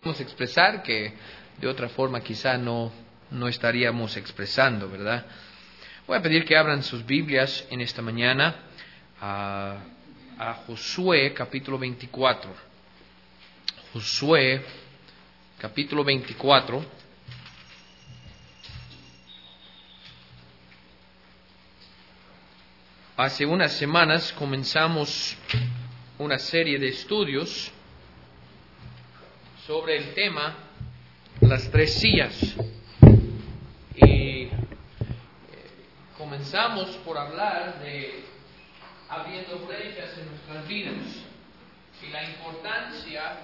expresar que de otra forma quizá no estaríamos expresando, ¿verdad? Voy a pedir que abran sus Biblias en esta mañana a Josué capítulo 24. Josué capítulo 24. Hace unas semanas comenzamos una serie de estudios sobre el tema las tres sillas. Y comenzamos por hablar de abriendo brechas en nuestras vidas y la importancia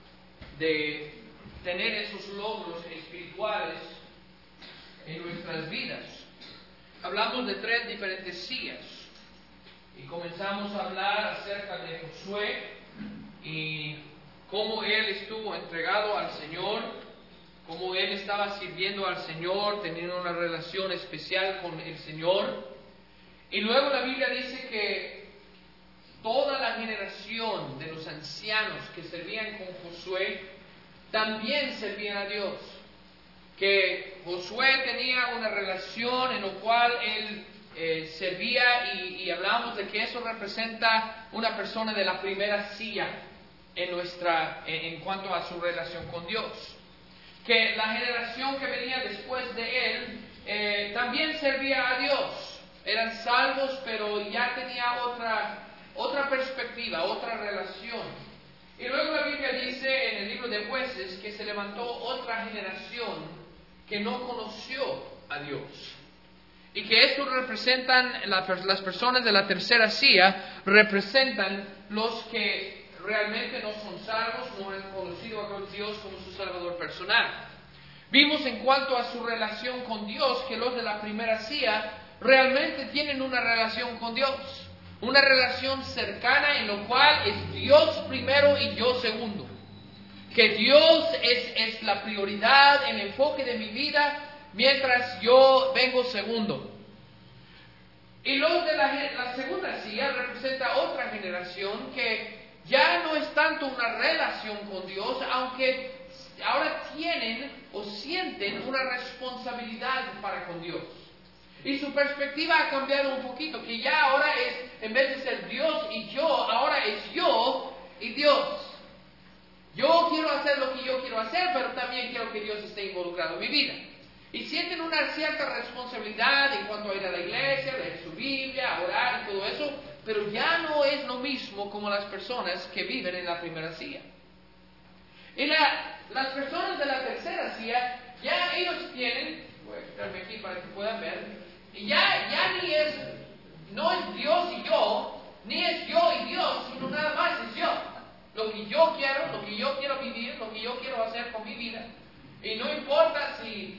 de tener esos logros espirituales en nuestras vidas. Hablamos de tres diferentes sillas y comenzamos a hablar acerca de Josué y cómo él estuvo entregado al Señor, cómo él estaba sirviendo al Señor, teniendo una relación especial con el Señor. Y luego la Biblia dice que toda la generación de los ancianos que servían con Josué también servían a Dios. Que Josué tenía una relación en la cual él servía y hablamos de que eso representa una persona de la primera silla en cuanto a su relación con Dios. Que la generación que venía después de él también servía a Dios. Eran salvos, pero ya tenía otra perspectiva, otra relación. Y luego la Biblia dice en el libro de Jueces que se levantó otra generación que no conoció a Dios. Y que esto representan, las personas de la tercera silla, representan los que realmente no son salvos, no han conocido a Dios como su Salvador personal. Vimos en cuanto a su relación con Dios que los de la primera silla realmente tienen una relación con Dios, una relación cercana en lo cual es Dios primero y yo segundo. Que Dios es la prioridad, el enfoque de mi vida, mientras yo vengo segundo. Y los de la segunda silla representa otra generación que ya no es tanto una relación con Dios, aunque ahora tienen o sienten una responsabilidad para con Dios. Y su perspectiva ha cambiado un poquito, que ya ahora es, en vez de ser Dios y yo, ahora es yo y Dios. Yo quiero hacer lo que yo quiero hacer, pero también quiero que Dios esté involucrado en mi vida. Y sienten una cierta responsabilidad en cuanto a ir a la iglesia, leer su Biblia, orar y todo eso, pero ya no es lo mismo como las personas que viven en la primera silla. Y las personas de la tercera silla, ya ellos tienen, voy a quitarme aquí para que puedan ver, y ya no es Dios y yo, ni es yo y Dios, sino nada más es yo. Lo que yo quiero vivir, lo que yo quiero hacer con mi vida. Y no importa si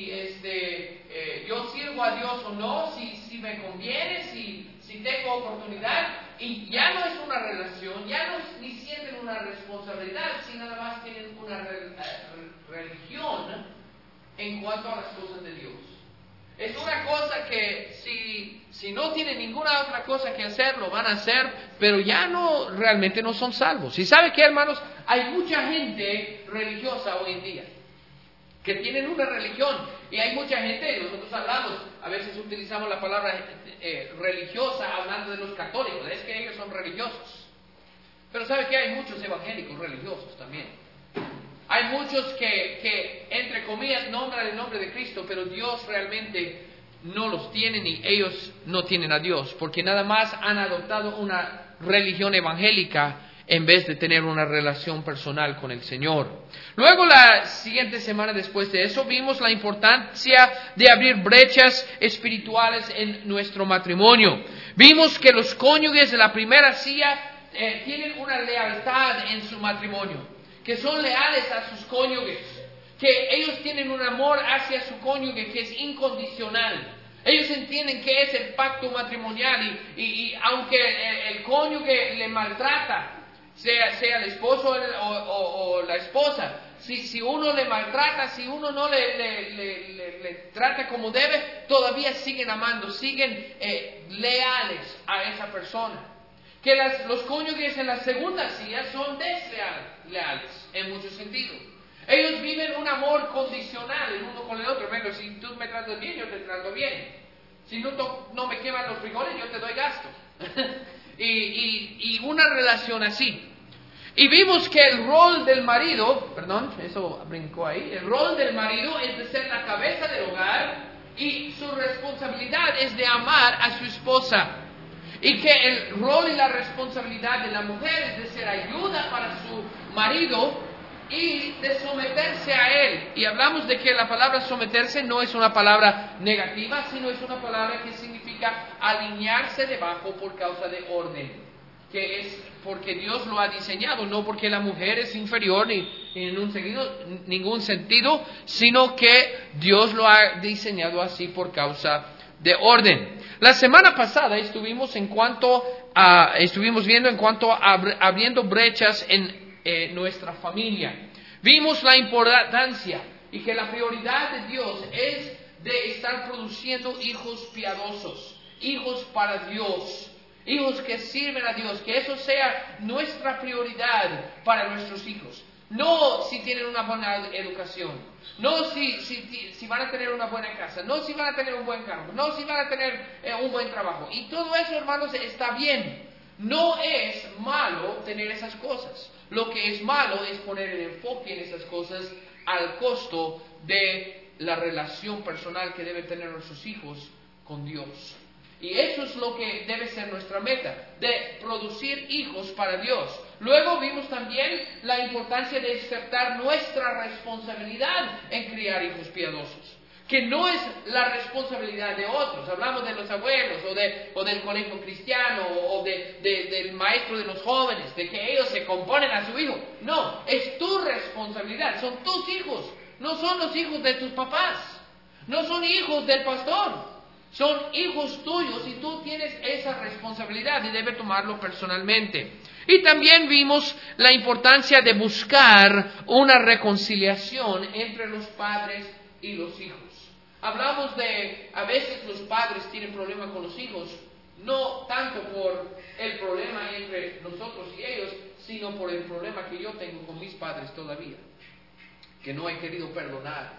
yo sirvo a Dios o no, si me conviene, si tengo oportunidad. Y ya no es una relación, ya no ni sienten una responsabilidad, sino nada más tienen una religión en cuanto a las cosas de Dios. Es una cosa que si no tienen ninguna otra cosa que hacer, lo van a hacer, pero ya realmente no son salvos. Y ¿sabe qué, hermanos? Hay mucha gente religiosa hoy en día que tienen una religión, y hay mucha gente, nosotros hablamos, a veces utilizamos la palabra religiosa hablando de los católicos, es que ellos son religiosos. Pero ¿sabe qué? Hay muchos evangélicos religiosos también. Hay muchos que entre comillas, nombran el nombre de Cristo, pero Dios realmente no los tiene, ni ellos no tienen a Dios, porque nada más han adoptado una religión evangélica en vez de tener una relación personal con el Señor. Luego, la siguiente semana después de eso, vimos la importancia de abrir brechas espirituales en nuestro matrimonio. Vimos que los cónyuges de la primera silla tienen una lealtad en su matrimonio, que son leales a sus cónyuges, que ellos tienen un amor hacia su cónyuge que es incondicional. Ellos entienden que es el pacto matrimonial y aunque el cónyuge le maltrata, sea el esposo o la esposa, si uno le maltrata, si uno no le trata como debe, todavía siguen amando, siguen leales a esa persona. Que los cónyuges en la segunda silla son desleales en muchos sentidos. Ellos viven un amor condicional el uno con el otro. Bueno, si tú me tratas bien, yo te trato bien. Si no me queman los frijoles, yo te doy gasto. y una relación así. Y vimos que el rol del marido, eso brincó ahí, el rol del marido es de ser la cabeza del hogar y su responsabilidad es de amar a su esposa. Y que el rol y la responsabilidad de la mujer es de ser ayuda para su marido y de someterse a él. Y hablamos de que la palabra someterse no es una palabra negativa, sino es una palabra que significa alinearse debajo por causa de orden. Que es porque Dios lo ha diseñado, no porque la mujer es inferior ni en ningún sentido, sino que Dios lo ha diseñado así por causa de orden. La semana pasada estuvimos viendo en cuanto a abriendo brechas en nuestra familia. Vimos la importancia y que la prioridad de Dios es de estar produciendo hijos piadosos, hijos para Dios. Hijos que sirven a Dios, que eso sea nuestra prioridad para nuestros hijos. No si tienen una buena educación, no si van a tener una buena casa, no si van a tener un buen carro, no si van a tener un buen trabajo. Y todo eso, hermanos, está bien. No es malo tener esas cosas. Lo que es malo es poner el enfoque en esas cosas al costo de la relación personal que deben tener nuestros hijos con Dios. Y eso es lo que debe ser nuestra meta, de producir hijos para Dios. Luego vimos también la importancia de aceptar nuestra responsabilidad en criar hijos piadosos, que no es la responsabilidad de otros. Hablamos de los abuelos o del colegio cristiano o del maestro de los jóvenes, de que ellos se componen a su hijo. No, es tu responsabilidad, son tus hijos, no son los hijos de tus papás, no son hijos del pastor. Son hijos tuyos y tú tienes esa responsabilidad y debes tomarlo personalmente. Y también vimos la importancia de buscar una reconciliación entre los padres y los hijos. Hablamos de, a veces los padres tienen problemas con los hijos, no tanto por el problema entre nosotros y ellos, sino por el problema que yo tengo con mis padres todavía, que no he querido perdonar.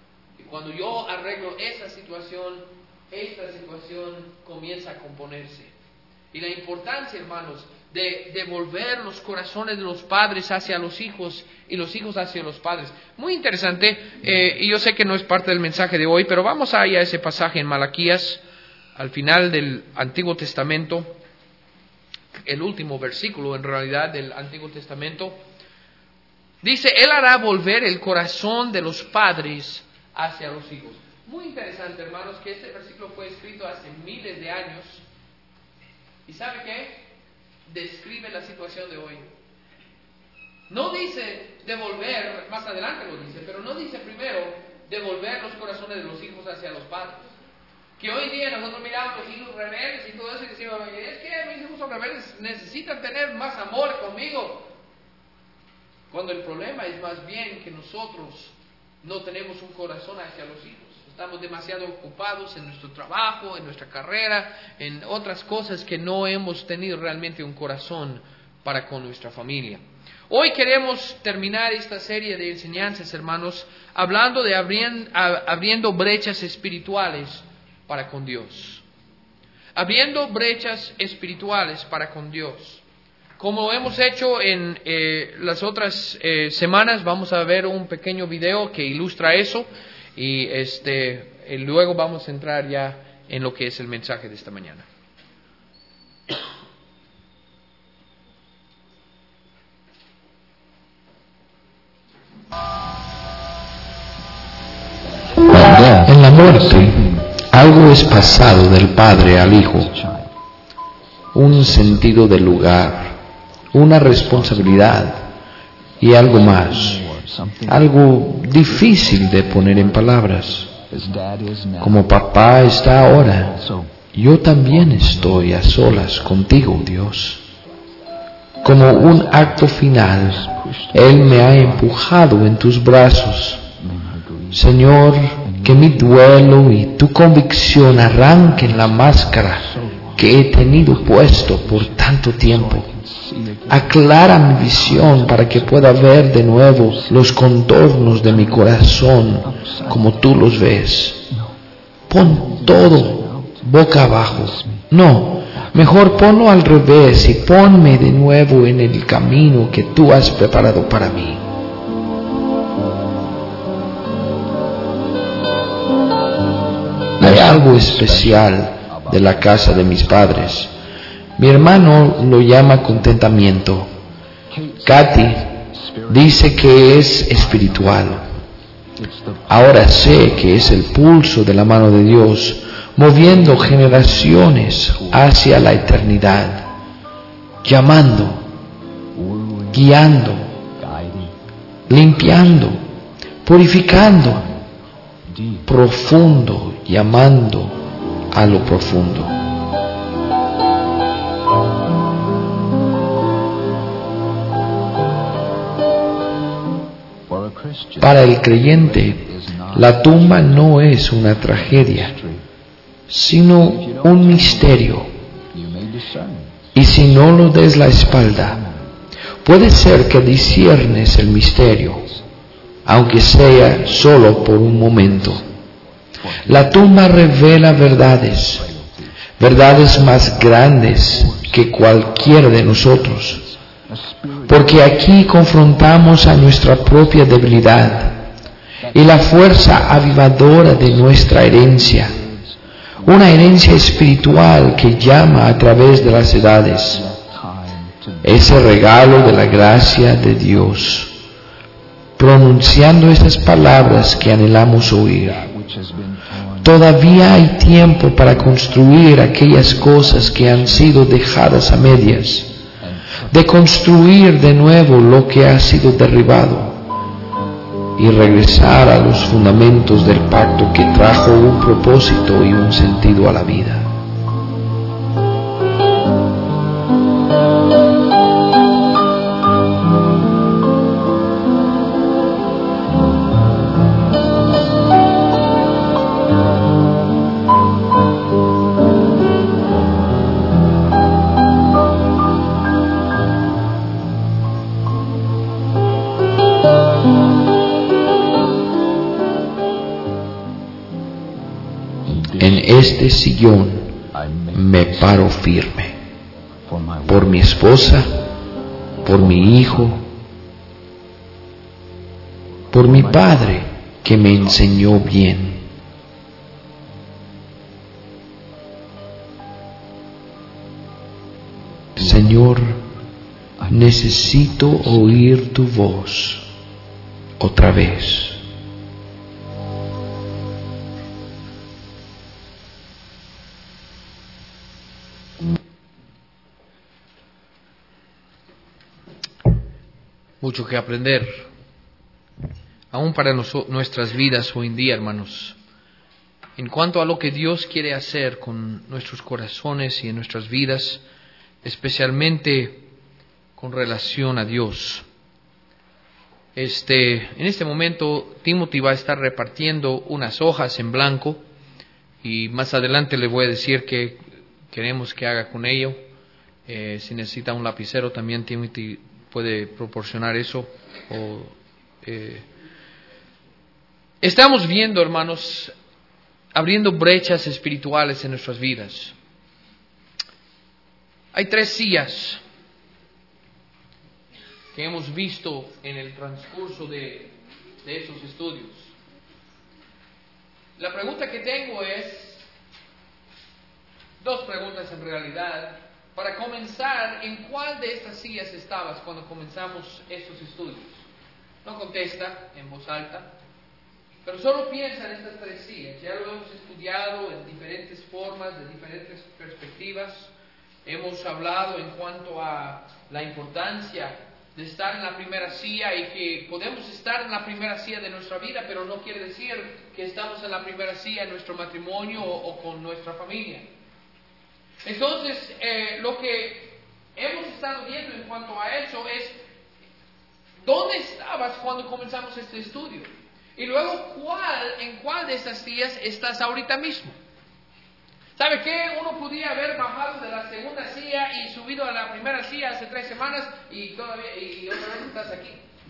Y cuando yo arreglo esa situación, esta situación comienza a componerse. Y la importancia, hermanos, de devolver los corazones de los padres hacia los hijos y los hijos hacia los padres. Muy interesante, y yo sé que no es parte del mensaje de hoy, pero vamos a ir a ese pasaje en Malaquías, al final del Antiguo Testamento, el último versículo en realidad del Antiguo Testamento. Dice, Él hará volver el corazón de los padres hacia los hijos. Muy interesante, hermanos, que este versículo fue escrito hace miles de años. ¿Y sabe qué? Describe la situación de hoy. No dice devolver, más adelante lo dice, pero no dice primero devolver los corazones de los hijos hacia los padres. Que hoy día nosotros miramos los hijos rebeldes y todo eso y decimos, es que mis hijos son rebeldes, necesitan tener más amor conmigo. Cuando el problema es más bien que nosotros no tenemos un corazón hacia los hijos. Estamos demasiado ocupados en nuestro trabajo, en nuestra carrera, en otras cosas que no hemos tenido realmente un corazón para con nuestra familia. Hoy queremos terminar esta serie de enseñanzas, hermanos, hablando de abriendo brechas espirituales para con Dios. Abriendo brechas espirituales para con Dios. Como hemos hecho en las otras semanas, vamos a ver un pequeño video que ilustra eso. Y luego vamos a entrar ya en lo que es el mensaje de esta mañana. En la muerte, algo es pasado del padre al hijo, un sentido del lugar, una responsabilidad y algo más. Algo difícil de poner en palabras. Como papá está ahora, yo también estoy a solas contigo, Dios. Como un acto final, Él me ha empujado en tus brazos. Señor, que mi duelo y tu convicción arranquen la máscara que he tenido puesto por tanto tiempo. Aclara mi visión para que pueda ver de nuevo los contornos de mi corazón como tú los ves. Pon todo boca abajo. No, mejor ponlo al revés y ponme de nuevo en el camino que tú has preparado para mí. Hay algo especial de la casa de mis padres. Mi hermano lo llama contentamiento. Katy dice que es espiritual. Ahora sé que es el pulso de la mano de Dios, moviendo generaciones hacia la eternidad, llamando, guiando, limpiando, purificando, profundo, llamando a lo profundo. Para el creyente, la tumba no es una tragedia, sino un misterio. Y si no lo des la espalda, puede ser que disciernes el misterio, aunque sea solo por un momento. La tumba revela verdades más grandes que cualquiera de nosotros. Porque aquí confrontamos a nuestra propia debilidad y la fuerza avivadora de nuestra herencia, una herencia espiritual que llama a través de las edades, ese regalo de la gracia de Dios, pronunciando esas palabras que anhelamos oír. Todavía hay tiempo para construir aquellas cosas que han sido dejadas a medias, de construir de nuevo lo que ha sido derribado y regresar a los fundamentos del pacto que trajo un propósito y un sentido a la vida. En este sillón me paro firme, por mi esposa, por mi hijo, por mi padre que me enseñó bien. Señor, necesito oír tu voz otra vez. Mucho que aprender, aún para nuestras vidas hoy en día, hermanos, en cuanto a lo que Dios quiere hacer con nuestros corazones y en nuestras vidas, especialmente con relación a Dios. En este momento, Timothy va a estar repartiendo unas hojas en blanco y más adelante le voy a decir qué queremos que haga con ello. Si necesita un lapicero, también Timothy puede proporcionar eso. Estamos viendo, hermanos, abriendo brechas espirituales en nuestras vidas. Hay 3 sillas que hemos visto en el transcurso de esos estudios. La pregunta que tengo es, 2 preguntas en realidad. Para comenzar, ¿en cuál de estas sillas estabas cuando comenzamos estos estudios? No contesta en voz alta, pero solo piensa en estas 3 sillas. Ya lo hemos estudiado en diferentes formas, de diferentes perspectivas. Hemos hablado en cuanto a la importancia de estar en la primera silla y que podemos estar en la primera silla de nuestra vida, pero no quiere decir que estamos en la primera silla en nuestro matrimonio o con nuestra familia. Entonces, lo que hemos estado viendo en cuanto a eso es ¿dónde estabas cuando comenzamos este estudio? Y luego, ¿en cuál de estas sillas estás ahorita mismo? ¿Sabe qué? Uno podía haber bajado de la segunda silla y subido a la primera silla hace 3 semanas y otra vez estás aquí.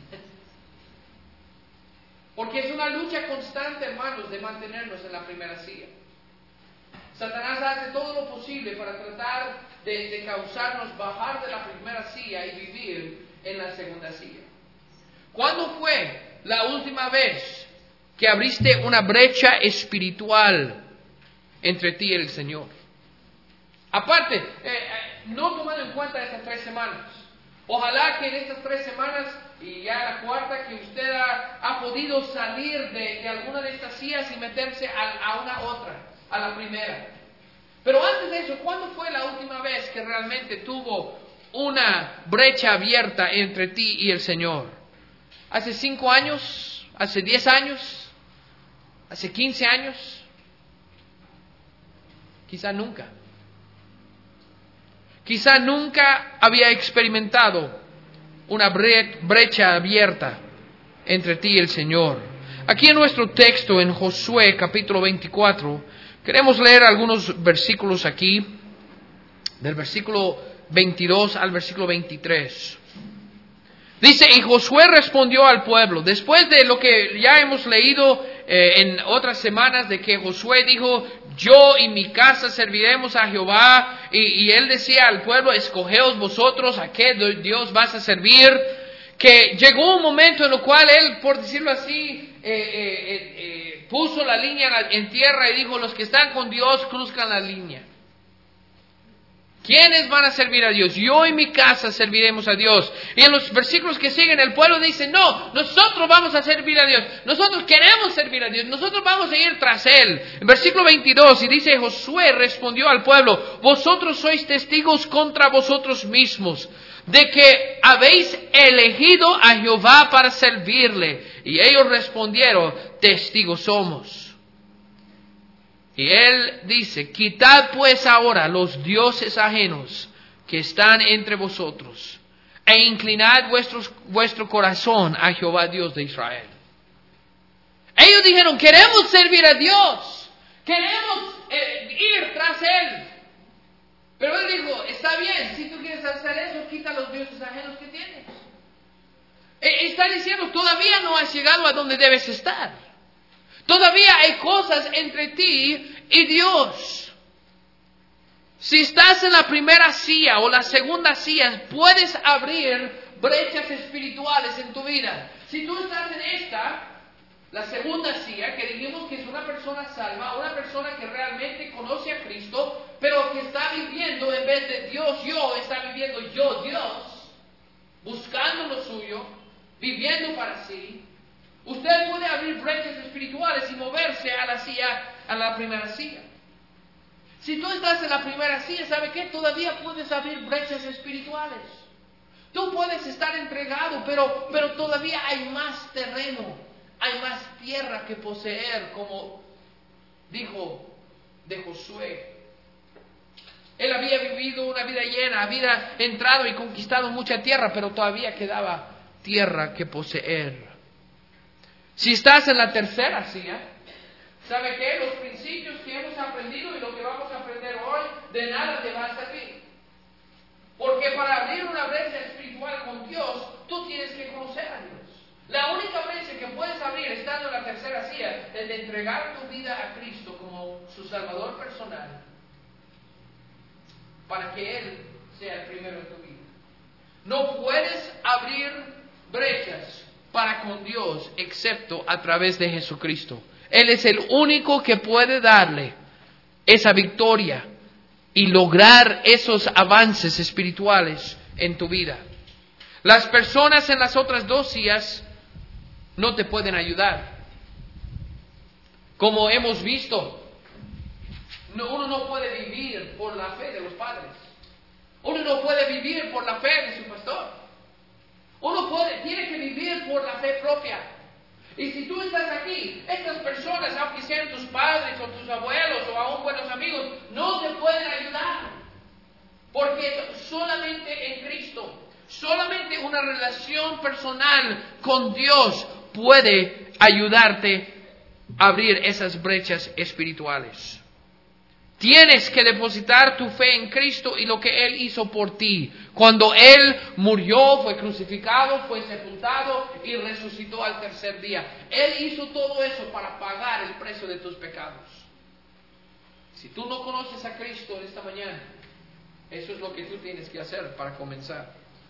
Porque es una lucha constante, hermanos, de mantenernos en la primera silla. Satanás hace todo lo posible para tratar de causarnos bajar de la primera silla y vivir en la segunda silla. ¿Cuándo fue la última vez que abriste una brecha espiritual entre ti y el Señor? Aparte, no tomando en cuenta estas 3 semanas. Ojalá que en estas 3 semanas y ya la cuarta, que usted ha podido salir de alguna de estas sillas y meterse a una otra, a la primera. Pero antes de eso, ¿cuándo fue la última vez que realmente tuvo una brecha abierta entre ti y el Señor? ¿Hace 5 años? ¿Hace 10 años? ¿Hace 15 años? Quizá nunca. Quizá nunca había experimentado una brecha abierta entre ti y el Señor. Aquí en nuestro texto, en Josué capítulo 24, queremos leer algunos versículos aquí, del versículo 22 al versículo 23. Dice, y Josué respondió al pueblo, después de lo que ya hemos leído en otras semanas, de que Josué dijo, yo y mi casa serviremos a Jehová, y él decía al pueblo, escogeos vosotros a qué Dios vas a servir, que llegó un momento en el cual él, por decirlo así, puso la línea en tierra y dijo, los que están con Dios cruzcan la línea. ¿Quiénes van a servir a Dios? Yo y mi casa serviremos a Dios. Y en los versículos que siguen, el pueblo dice, no, nosotros vamos a servir a Dios. Nosotros queremos servir a Dios. Nosotros vamos a ir tras Él. En versículo 22, y dice, Josué respondió al pueblo, vosotros sois testigos contra vosotros mismos, de que habéis elegido a Jehová para servirle. Y ellos respondieron, testigos somos. Y él dice, quitad pues ahora los dioses ajenos que están entre vosotros, e inclinad vuestro corazón a Jehová Dios de Israel. Ellos dijeron, queremos servir a Dios, queremos ir tras Él. Pero él dijo, está bien, si tú quieres hacer eso, quita los dioses ajenos que tienes. Está diciendo, todavía no has llegado a donde debes estar. Todavía hay cosas entre ti y Dios. Si estás en la primera silla o la segunda silla, puedes abrir brechas espirituales en tu vida. Si tú estás en esta, la segunda silla, que dijimos que es una persona salva, una persona que realmente conoce a Cristo, pero que está viviendo en vez de Dios yo, está viviendo yo Dios, buscando lo suyo, viviendo para sí. Usted puede abrir brechas espirituales y moverse a la primera silla. Si tú estás en la primera silla, ¿sabe qué? Todavía puedes abrir brechas espirituales. Tú puedes estar entregado, pero todavía hay más terreno, hay más tierra que poseer, como dijo de Josué. Él había vivido una vida llena, había entrado y conquistado mucha tierra, pero todavía quedaba tierra que poseer. Si estás en la tercera silla, ¿sabe qué? Los principios que hemos aprendido y lo que vamos a aprender hoy, de nada te va a servir. Porque para abrir una brecha espiritual con Dios, tú tienes que conocer a Dios. La única brecha que puedes abrir estando en la tercera silla es de entregar tu vida a Cristo como su Salvador personal, para que Él sea el primero en tu vida. No puedes abrir brechas para con Dios, excepto a través de Jesucristo. Él es el único que puede darle esa victoria y lograr esos avances espirituales en tu vida. Las personas en las otras 2 sillas no te pueden ayudar. Como hemos visto, uno no puede vivir por la fe de los padres. Uno no puede vivir por la fe de su pastor. Tiene que vivir por la fe propia. Y si tú estás aquí, estas personas, aunque sean tus padres o tus abuelos o aún buenos amigos, no te pueden ayudar. Porque solamente en Cristo, solamente una relación personal con Dios puede ayudarte a abrir esas brechas espirituales. Tienes que depositar tu fe en Cristo y lo que Él hizo por ti. Cuando Él murió, fue crucificado, fue sepultado y resucitó al tercer día. Él hizo todo eso para pagar el precio de tus pecados. Si tú no conoces a Cristo en esta mañana, eso es lo que tú tienes que hacer para comenzar.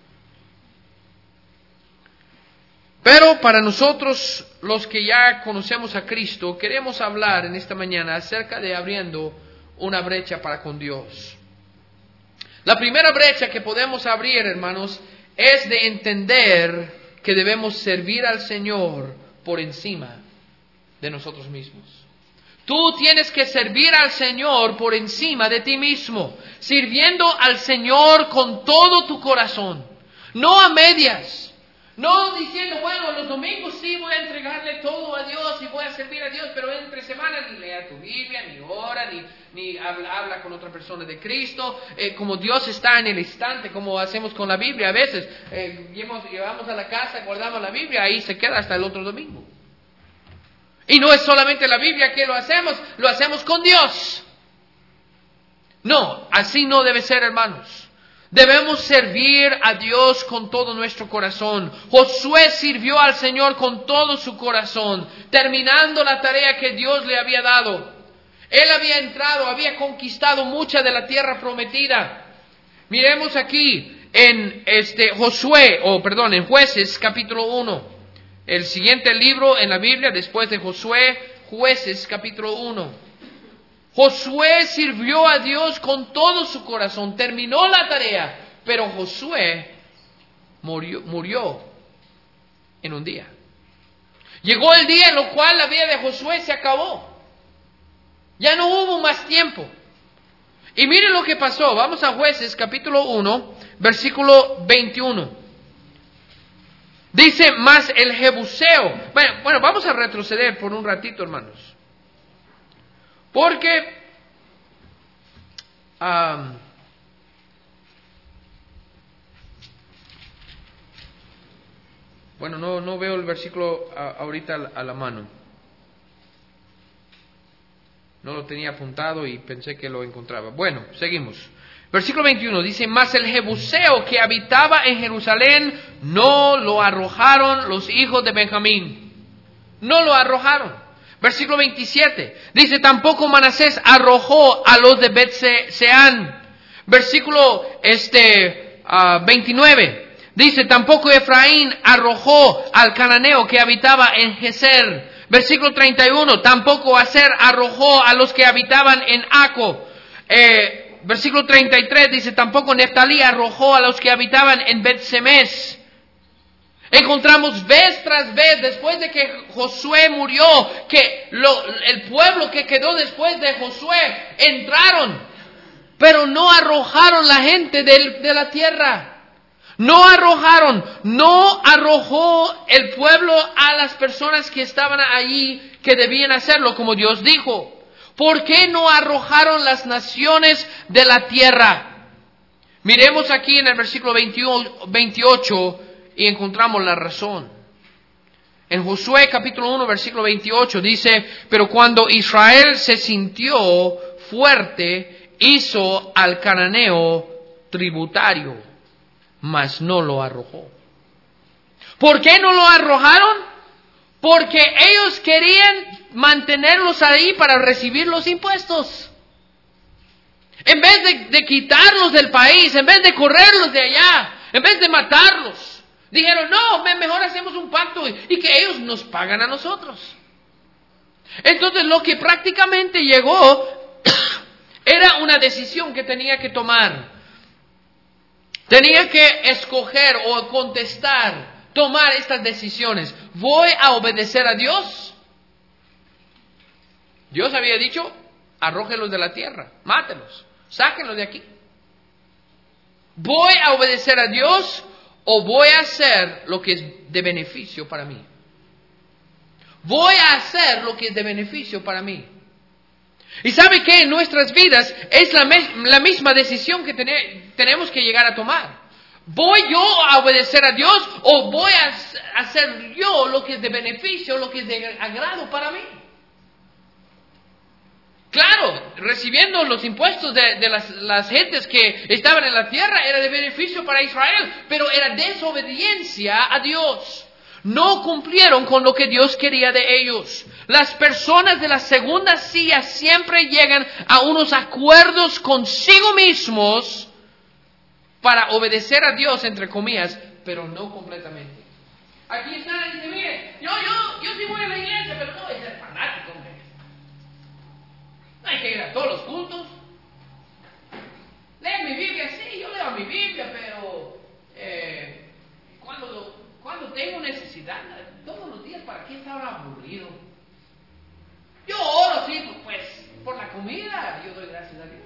Pero para nosotros, los que ya conocemos a Cristo, queremos hablar en esta mañana acerca de abriendo una brecha para con Dios. La primera brecha que podemos abrir, hermanos, es de entender que debemos servir al Señor por encima de nosotros mismos. Tú tienes que servir al Señor por encima de ti mismo, sirviendo al Señor con todo tu corazón, no a medias. No diciendo, bueno, los domingos sí voy a entregarle todo a Dios y voy a servir a Dios, pero entre semana ni lea tu Biblia, ni ora, ni habla con otra persona de Cristo. Como Dios está en el instante, como hacemos con la Biblia a veces. Llevamos a la casa, guardamos la Biblia, ahí se queda hasta el otro domingo. Y no es solamente la Biblia que lo hacemos con Dios. No, así no debe ser, hermanos. Debemos servir a Dios con todo nuestro corazón. Josué sirvió al Señor con todo su corazón, terminando la tarea que Dios le había dado. Él había conquistado mucha de la tierra prometida. Miremos aquí en en Jueces capítulo 1. El siguiente libro en la Biblia después de Josué, Jueces capítulo 1. Josué sirvió a Dios con todo su corazón, terminó la tarea, pero Josué murió en un día. Llegó el día en el cual la vida de Josué se acabó. Ya no hubo más tiempo. Y miren lo que pasó. Vamos a Jueces capítulo 1, versículo 21. Dice, mas el Jebuseo. Bueno, vamos a retroceder por un ratito, hermanos. Porque no veo el versículo ahorita a la mano. No lo tenía apuntado y pensé que lo encontraba. Bueno, seguimos. Versículo 21 dice, mas el Jebuseo que habitaba en Jerusalén no lo arrojaron los hijos de Benjamín. No lo arrojaron. Versículo 27, dice, tampoco Manasés arrojó a los de Bet-Seán. Versículo 29, dice, tampoco Efraín arrojó al cananeo que habitaba en Geser. Versículo 31, tampoco Aser arrojó a los que habitaban en Aco. Versículo 33 dice, tampoco Neftalí arrojó a los que habitaban en Bet-Semes. Encontramos vez tras vez, después de que Josué murió, que el pueblo que quedó después de Josué entraron, pero no arrojaron la gente de la tierra. No arrojó el pueblo a las personas que estaban allí, que debían hacerlo, como Dios dijo. ¿Por qué no arrojaron las naciones de la tierra? Miremos aquí en el versículo 28, y encontramos la razón. En Josué capítulo 1 versículo 28 dice, pero cuando Israel se sintió fuerte, hizo al cananeo tributario, mas no lo arrojó. ¿Por qué no lo arrojaron? Porque ellos querían mantenerlos ahí para recibir los impuestos. En vez de quitarlos del país, en vez de correrlos de allá, en vez de matarlos, dijeron, no, mejor hacemos un pacto y que ellos nos pagan a nosotros. Entonces lo que prácticamente llegó era una decisión que tenía que tomar. Tenía que escoger o tomar estas decisiones. ¿Voy a obedecer a Dios? Dios había dicho, arrójenlos de la tierra, mátenlos, sáquenlos de aquí. ¿Voy a obedecer a Dios o voy a hacer lo que es de beneficio para mí? Voy a hacer lo que es de beneficio para mí. Y ¿sabe qué? En nuestras vidas es la misma decisión que tenemos que llegar a tomar. ¿Voy yo a obedecer a Dios o voy a hacer yo lo que es de beneficio, lo que es de agrado para mí? Claro, claro, recibiendo los impuestos de las gentes que estaban en la tierra era de beneficio para Israel, pero era desobediencia a Dios. No cumplieron con lo que Dios quería de ellos. Las personas de la segunda silla siempre llegan a unos acuerdos consigo mismos para obedecer a Dios, entre comillas, pero no completamente. Aquí están y dicen, mire, yo sí voy a la iglesia, pero no voy a ser fanático, hombre. No hay que ir a todos los cultos. Leo mi Biblia, sí, yo leo mi Biblia, pero cuando tengo necesidad, todos los días, ¿para qué estar aburrido? Yo oro, sí, pues, por la comida, yo doy gracias a Dios.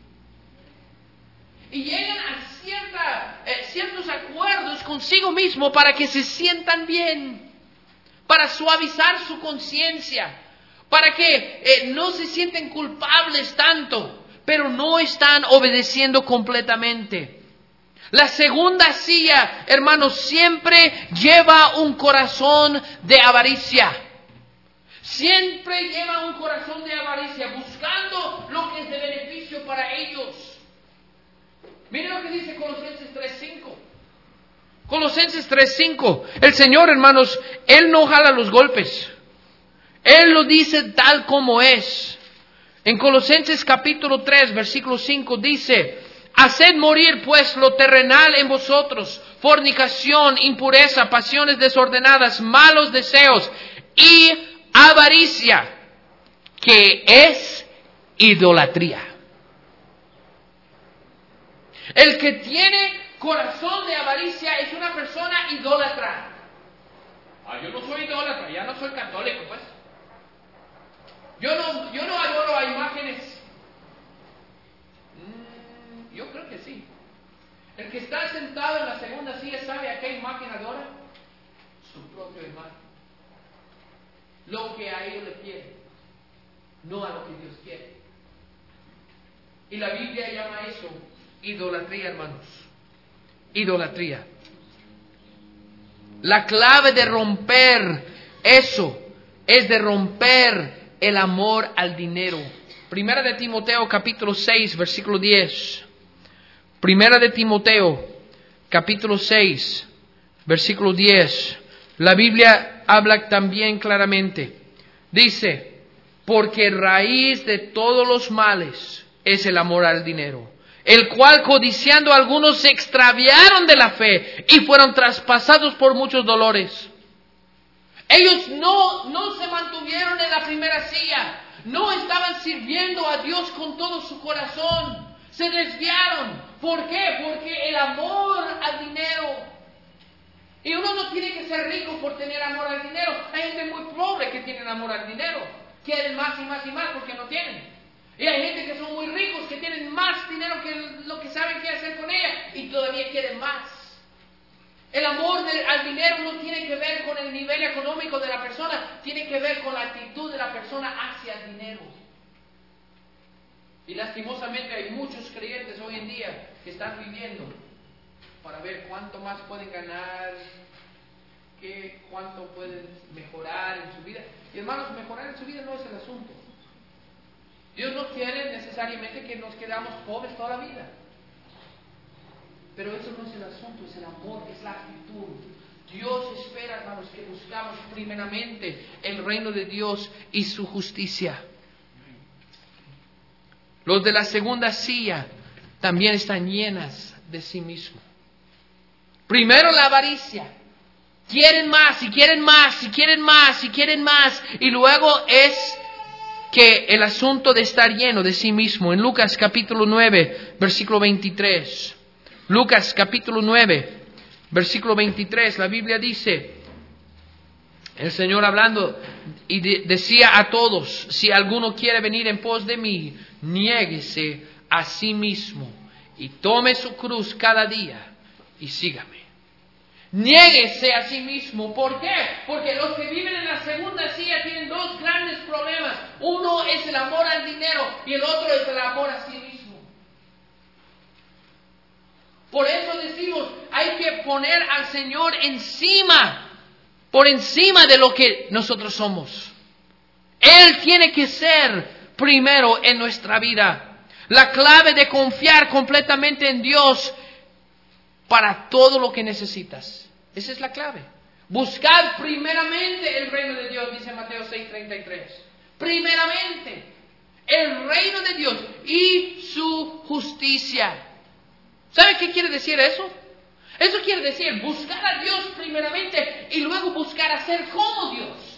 Y llegan a ciertos acuerdos consigo mismo para que se sientan bien, para suavizar su conciencia, para que no se sienten culpables tanto, pero no están obedeciendo completamente. La segunda silla, hermanos, siempre lleva un corazón de avaricia. Siempre lleva un corazón de avaricia, buscando lo que es de beneficio para ellos. Miren lo que dice Colosenses 3:5. Colosenses 3:5. El Señor, hermanos, Él no jala los golpes. Él lo dice tal como es. En Colosenses capítulo 3, versículo 5 dice: haced morir pues lo terrenal en vosotros, fornicación, impureza, pasiones desordenadas, malos deseos y avaricia, que es idolatría. El que tiene corazón de avaricia es una persona idólatra. Yo no soy idólatra, ya no soy católico, pues. Yo no adoro a imágenes. Yo creo que sí. El que está sentado en la segunda silla sabe a qué imagen adora. Su propia imagen. Lo que a ellos le quiere, no a lo que Dios quiere. Y la Biblia llama eso idolatría, hermanos. Idolatría. La clave de romper eso es de romper el amor al dinero. Primera de Timoteo capítulo 6, versículo 10. Primera de Timoteo capítulo 6, versículo 10. La Biblia habla también claramente. Dice: porque raíz de todos los males es el amor al dinero, el cual codiciando algunos se extraviaron de la fe y fueron traspasados por muchos dolores. Ellos no se mantuvieron en la primera silla, no estaban sirviendo a Dios con todo su corazón, se desviaron. ¿Por qué? Porque el amor al dinero. Y uno no tiene que ser rico por tener amor al dinero. Hay gente muy pobre que tienen amor al dinero, quieren más y más y más porque no tienen. Y hay gente que son muy ricos, que tienen más dinero que lo que saben qué hacer con ella y todavía quieren más. El amor al dinero no tiene que ver con el nivel económico de la persona, tiene que ver con la actitud de la persona hacia el dinero. Y lastimosamente hay muchos creyentes hoy en día que están viviendo para ver cuánto más pueden ganar, cuánto pueden mejorar en su vida. Y hermanos, mejorar en su vida no es el asunto. Dios no quiere necesariamente que nos quedamos pobres toda la vida. Pero eso no es el asunto, es el amor, es la actitud. Dios espera, hermanos, que buscamos primeramente el reino de Dios y su justicia. Los de la segunda silla también están llenas de sí mismos. Primero la avaricia. Quieren más y quieren más y quieren más y quieren más. Y luego es que el asunto de estar lleno de sí mismo. En Lucas capítulo 9, versículo 23. Lucas capítulo 9, versículo 23. La Biblia dice, el Señor hablando y decía a todos: si alguno quiere venir en pos de mí, niéguese a sí mismo y tome su cruz cada día y sígame. Niéguese a sí mismo. ¿Por qué? Porque los que viven en la segunda silla tienen dos grandes problemas. Uno es el amor al dinero y el otro es el amor a sí mismo. Por eso decimos, hay que poner al Señor por encima de lo que nosotros somos. Él tiene que ser primero en nuestra vida. La clave de confiar completamente en Dios para todo lo que necesitas. Esa es la clave. Buscad primeramente el reino de Dios, dice Mateo 6:33. Primeramente el reino de Dios y su justicia. ¿Sabe qué quiere decir eso? Eso quiere decir buscar a Dios primeramente y luego buscar a ser como Dios.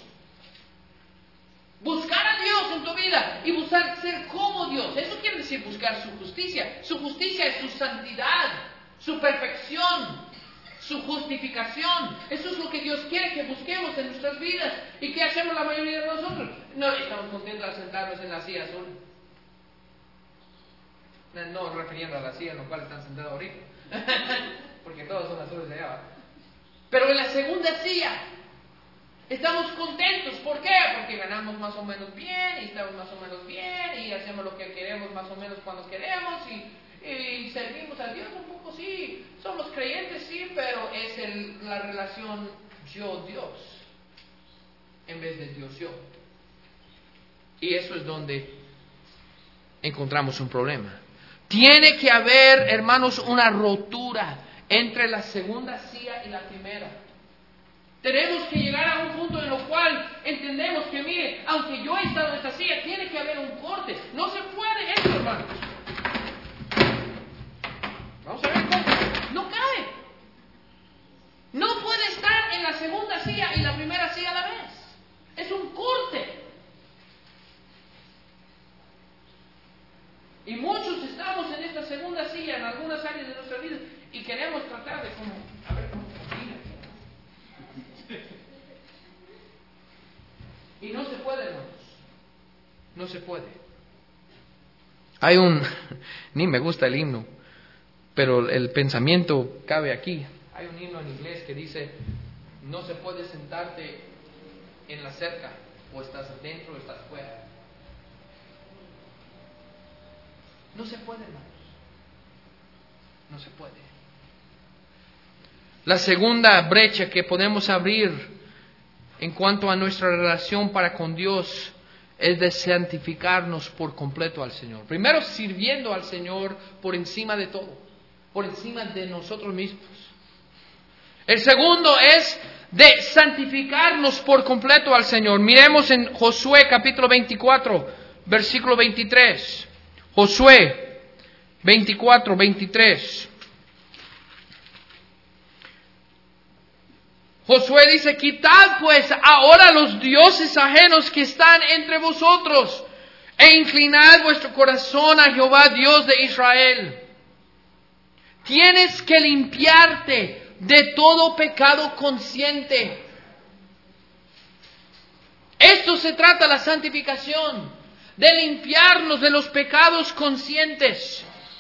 Buscar a Dios en tu vida y buscar ser como Dios. Eso quiere decir buscar su justicia. Su justicia es su santidad, su perfección, su justificación. Eso es lo que Dios quiere que busquemos en nuestras vidas. ¿Y qué hacemos la mayoría de nosotros? No estamos contentos de sentarnos en la silla azul. No refiriendo a la silla en la cual están sentados ahorita. Porque todos son azules de allá, ¿va? Pero en la segunda silla estamos contentos. ¿Por qué? Porque ganamos más o menos bien, y estamos más o menos bien, y hacemos lo que queremos más o menos cuando queremos, y servimos a Dios un poco, sí. Somos creyentes, sí, pero es la relación yo-Dios en vez de Dios-yo. Y eso es donde encontramos un problema. Tiene que haber, hermanos, una rotura entre la segunda silla y la primera. Tenemos que llegar a un punto en el cual entendemos que, mire, aunque yo he estado en esta silla, tiene que haber un corte. No se puede esto, hermanos. Vamos a ver cómo. No cabe. No puede estar en la segunda silla y la primera silla a la vez. Es un corte. Y muchos estamos en esta segunda silla en algunas áreas de nuestra vida y queremos tratar de como, a ver cómo funciona. Y no se puede, hermanos. No se puede. Hay ni me gusta el himno, pero el pensamiento cabe aquí. Hay un himno en inglés que dice, no se puede sentarte en la cerca, o estás adentro o estás fuera. No se puede, hermanos. No se puede. La segunda brecha que podemos abrir en cuanto a nuestra relación para con Dios es de santificarnos por completo al Señor. Primero, sirviendo al Señor por encima de todo, por encima de nosotros mismos. El segundo es de santificarnos por completo al Señor. Miremos en Josué capítulo 24, versículo 23. Josué 24, 23. Josué dice, quitad pues ahora los dioses ajenos que están entre vosotros, e inclinad vuestro corazón a Jehová Dios de Israel. Tienes que limpiarte de todo pecado consciente. Esto se trata de la santificación, de limpiarnos de los pecados conscientes.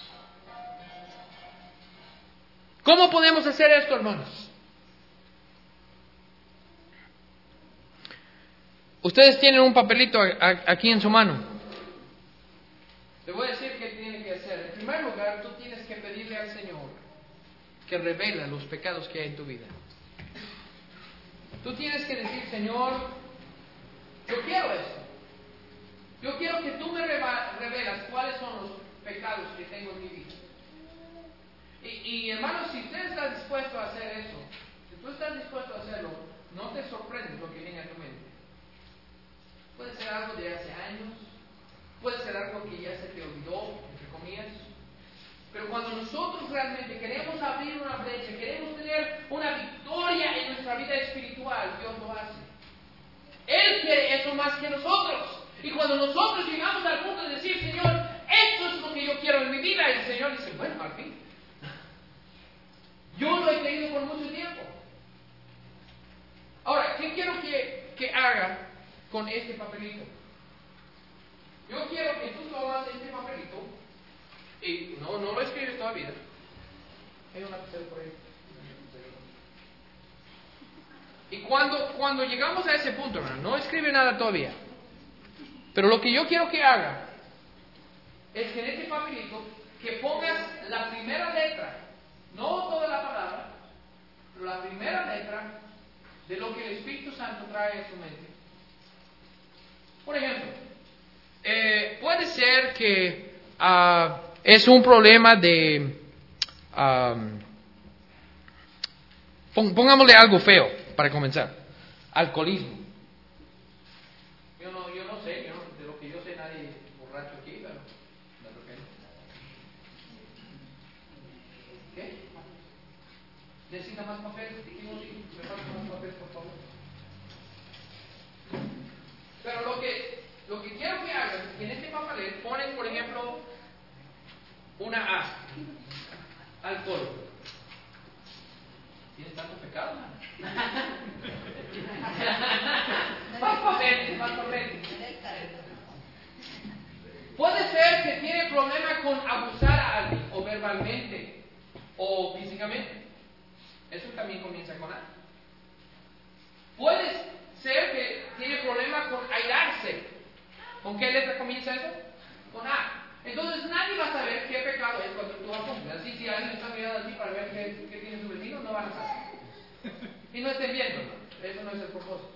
¿Cómo podemos hacer esto, hermanos? Ustedes tienen un papelito aquí en su mano. Te voy a decir qué tienen que hacer. En primer lugar, tú tienes que pedirle al Señor que revele los pecados que hay en tu vida. Tú tienes que decir, Señor, yo quiero esto. Yo quiero que tú me revelas cuáles son los pecados que tengo en mi vida. Y hermanos, si usted está dispuesto a hacer eso, si tú estás dispuesto a hacerlo, no te sorprendes lo que viene a tu mente. Puede ser algo de hace años, puede ser algo que ya se te olvidó, entre comillas. Pero cuando nosotros realmente queremos abrir una brecha, queremos tener una victoria en nuestra vida espiritual, Dios lo hace. Él quiere eso más que nosotros. Y cuando nosotros llegamos al punto de decir, Señor, esto es lo que yo quiero en mi vida, el Señor dice, bueno, al fin. Yo lo he creído por mucho tiempo. Ahora, ¿qué quiero que haga con este papelito? Yo quiero que tú tomas este papelito y no lo escribes todavía. Hay una lapicero por ahí. Y cuando llegamos a ese punto, hermano, no escribe nada todavía. Pero lo que yo quiero que haga es que en este papelito que pongas la primera letra, no toda la palabra, pero la primera letra de lo que el Espíritu Santo trae a su mente. Por ejemplo, que es un problema de... pongámosle algo feo para comenzar. Alcoholismo. Yo no sé, de lo que yo sé nadie es borracho aquí, pero de repente. ¿Qué? Necesita más papel. Dijimos, sí, me falta más papel, por favor. Pero lo que quiero que hagan, en este papel ponen, por ejemplo, una A. Alcohol. ¿Tienes tanto pecado? Más papel. Puede ser que tiene problema con abusar a alguien, o verbalmente, o físicamente. Eso también comienza con A. Puede ser que tiene problema con airarse. ¿Con qué letra comienza eso? Con A. Entonces nadie va a saber qué pecado es cuando tú apuntas. Así, si alguien está mirando así para ver qué tiene su vecino, no van a saber. Y no estén viendo, ¿no? Eso no es el propósito.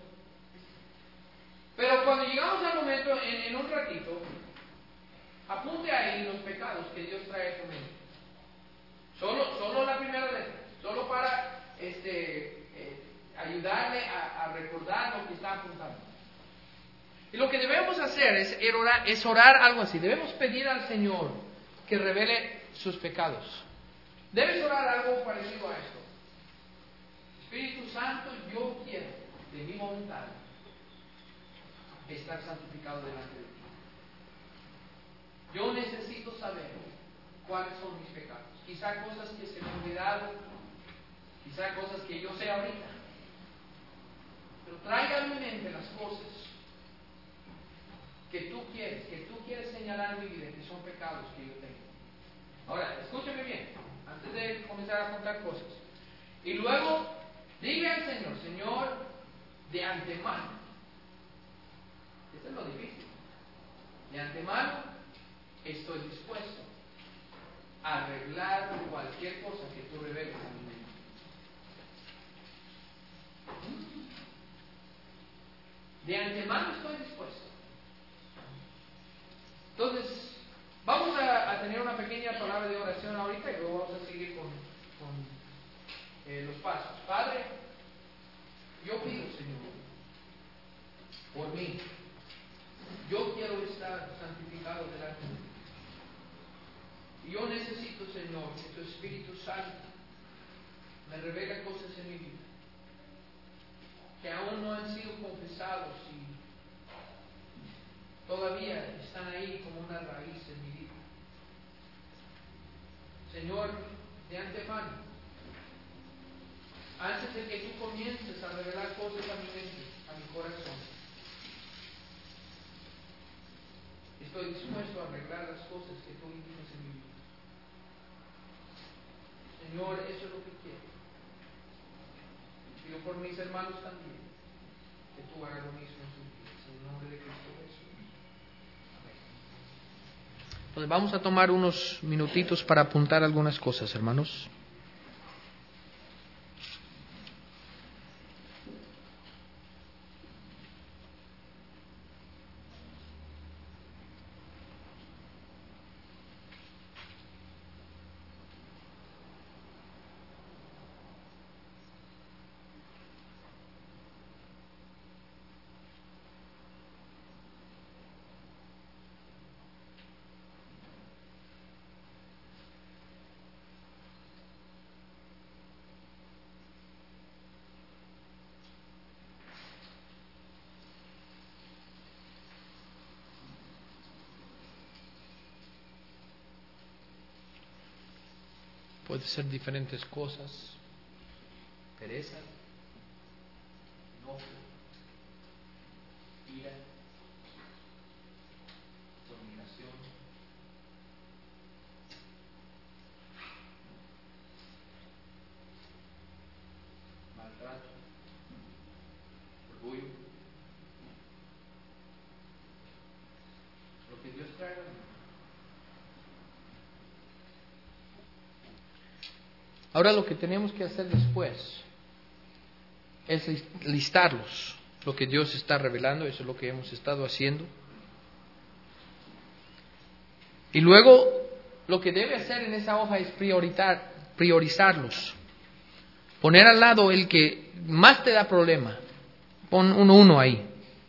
Pero cuando llegamos al momento, en un ratito, apunte ahí los pecados que Dios trae a tu mente. Solo la primera letra. Solo para ayudarle a recordar lo que está apuntando. Y lo que debemos hacer es orar algo así. Debemos pedir al Señor que revele sus pecados. Debes orar algo parecido a esto. Espíritu Santo, yo quiero, de mi voluntad, estar santificado delante de ti. Yo necesito saber cuáles son mis pecados. Quizá cosas que se me han olvidado, quizá cosas que yo sé ahorita. Pero traiga a mi mente las cosas que tú quieres señalar en mi vida, que son pecados que yo tengo. Ahora, escúchame bien, antes de comenzar a contar cosas. Y luego, diga al Señor, Señor, de antemano, esto es lo difícil, de antemano estoy dispuesto a arreglar cualquier cosa que tú reveles a mi mente. De antemano estoy dispuesto. Entonces, vamos a tener una pequeña palabra de oración ahorita y luego vamos a seguir con los pasos. Padre, yo pido, Señor, por mí, yo quiero estar santificado delante de ti. Y yo necesito, Señor, que tu Espíritu Santo me revele cosas en mi vida que aún no han sido confesados y todavía están ahí como una raíz en mi vida. Señor, de antemano, antes de que tú comiences a revelar cosas a mi mente, a mi corazón, estoy dispuesto a arreglar las cosas que tú indicas en mi vida. Señor, eso es lo que quiero. Pido por mis hermanos también, que tú hagas lo mismo en sus vidas, en el nombre de Cristo Jesús. Amén. Entonces vamos a tomar unos minutitos para apuntar algunas cosas, hermanos. Puede ser diferentes cosas: pereza, enojo, ira, dominación, maltrato, orgullo. Lo que Dios trae a mí. Ahora lo que tenemos que hacer después es listarlos. Lo que Dios está revelando, eso es lo que hemos estado haciendo. Y luego, lo que debe hacer en esa hoja es priorizarlos. Poner al lado el que más te da problema. Pon un 1 ahí.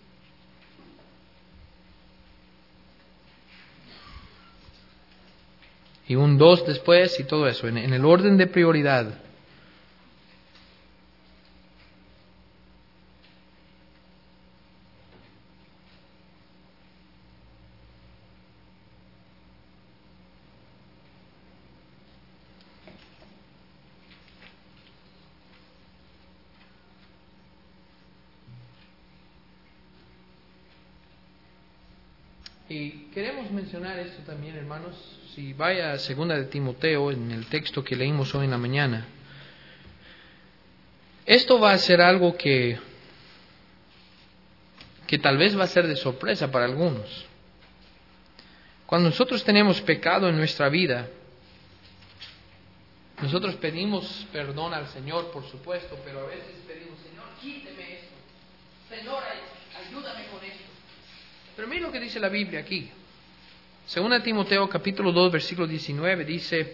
Y un 2 después y todo eso, en el orden de prioridad. Y queremos mencionar esto también, hermanos, si vaya a 2 de Timoteo, en el texto que leímos hoy en la mañana. Esto va a ser algo que tal vez va a ser de sorpresa para algunos. Cuando nosotros tenemos pecado en nuestra vida, nosotros pedimos perdón al Señor, por supuesto, pero a veces pedimos, Señor, quíteme esto. Señor, ayúdame con esto. Pero mira lo que dice la Biblia aquí. 2 Timoteo capítulo 2, versículo 19, dice: